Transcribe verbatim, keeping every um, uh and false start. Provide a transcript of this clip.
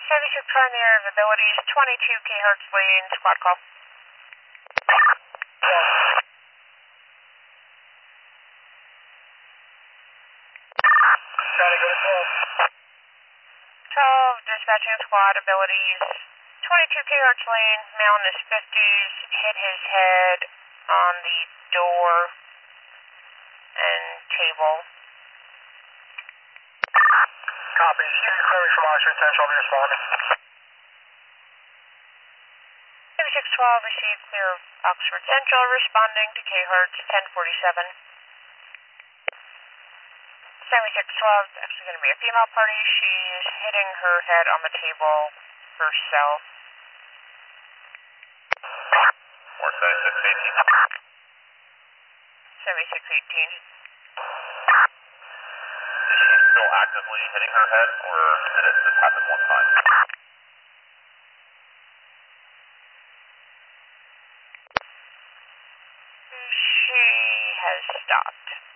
seventy-six on the air of abilities, twenty-two kilohertz lane, squad call. Trying to go to twelve. twelve, dispatching squad abilities, twenty-two kilohertz lane, male in his fifties, hit his head on the door and table. Copy. Houston clearing from Oxford Central, I'll be responding. seventy-six twelve, received clear of Oxford Central, responding to kilohertz, ten forty-seven. seventy-six twelve is actually going to be a female party. She's hitting her head on the table herself. Or seventy-six eighteen. seventy-six eighteen. Is she still actively hitting her head, or did it just happen one time? She has stopped.